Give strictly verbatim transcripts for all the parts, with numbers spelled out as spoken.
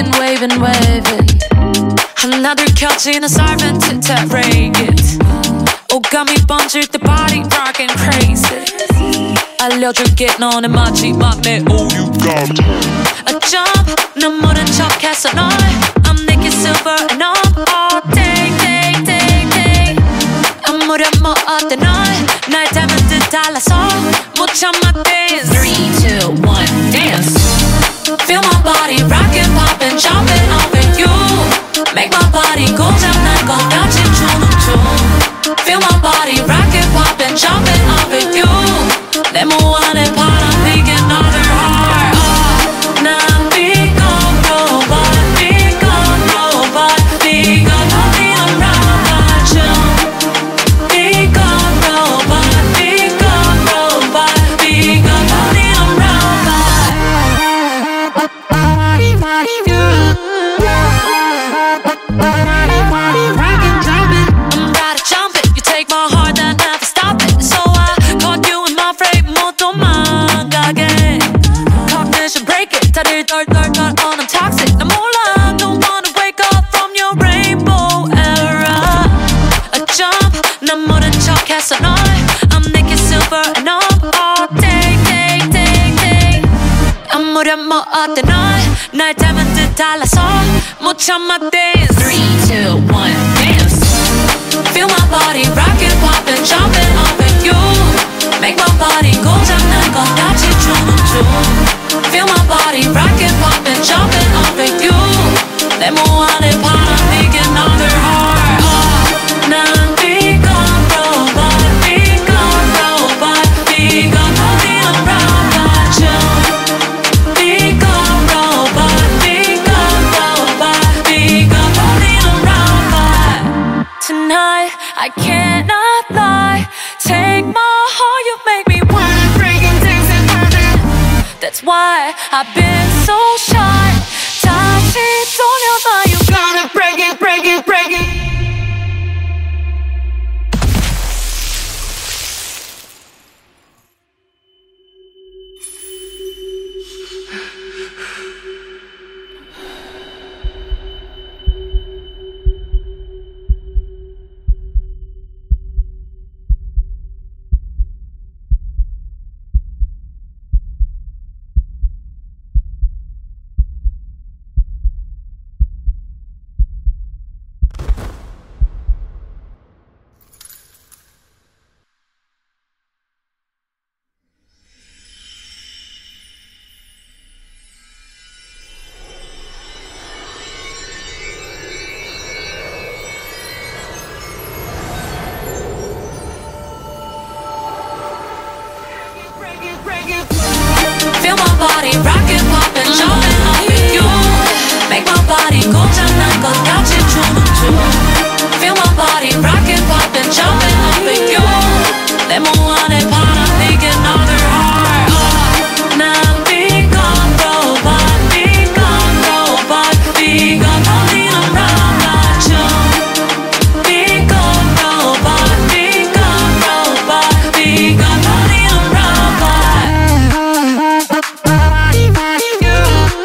waving, waving, waving. 하나둘 켜지는 삶은 틱탁 오감이 번질 때 body rockin' crazy. 알려줄게 너는 마지막 내 all you got. A jump 넌 모른 척했어 널 I'm naked silver and I'm all day day day day. 아무렴 뭐 어때 널 날 닮은 듯 달라서 못 참아 dance. Three, two, one, dance. Feel my body rockin', poppin', jumpin' over you. Make my body 고장난 것 같이 주는 춤. Feel my body rockin', poppin', jumpin' over you. 내 몸 안에 바람 피게 another heart. Oh, 난 become robot, become robot, become only a robot. Become robot, become robot, become only a robot. Body, body, you. Body, body, rockin', jumpin'. I'm about to jump it. You take my heart and never stop it. So I caught you in my frame. 못 도망가게. Cognition break it. 다들 덜덜덜 on I'm toxic. 난 몰라. Don't wanna wake up from your rainbow era. A jump. 난 모른 척했어 널. I'm naked silver and I'm all day day day day. 아무렴 뭐 어때 널. 날 닮은 듯 달라서 못 참아 dance. Three, two, one, dance. Feel my body rockin', poppin', jumpin' over you. Make my body 고장난 것 같이 주는 춤. Feel my body rockin', poppin', jumpin' over you. 내 몸 안에 바람 피게 another heart. Oh, 난 become robot, become robot, become only a robot. Become robot, become robot, become only a robot. Tonight I cannot lie. Take my heart, you make me wanna break and dance and burn. That's why I've been so shy. 다시 돌려봐, you gotta break it, break it, break it. Feel my body rockin', poppin', jumpin' over you. Make my body 고장난 것 같이 주는 춤. Feel my body rockin', poppin', jumpin' over you. 내 몸 안에 바람 피게 another heart. Oh, 난 become robot, become robot, become only a robot. Become robot, become robot, become only a robot. Body, body, you.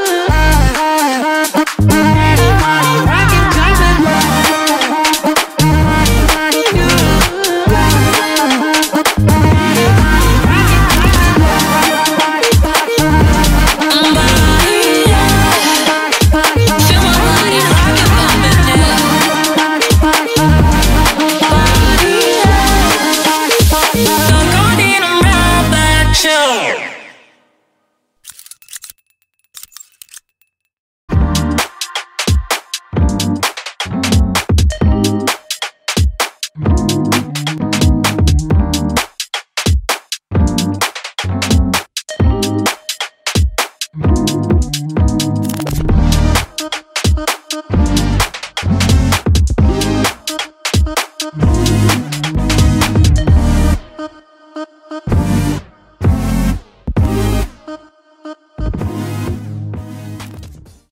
Body, body, rockin', jumpin'. Body, body, you. Body, body, rockin', jumpin'. Body, body, body, yeah. Feel my body rockin', poppin', yeah. Body, body, body, yeah. Don't go need a robot, you. We'll be right back.